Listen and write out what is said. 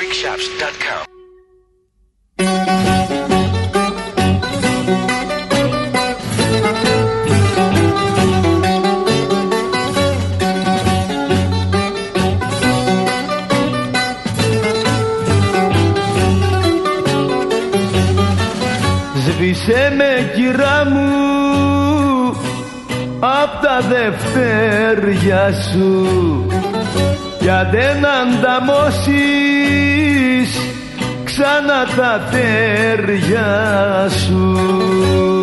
greekshops.com. Σβήσε με κυρά μου απ' τα δευτέρια σου κι αν δεν ανταμώσεις ξανά τα τέρια σου.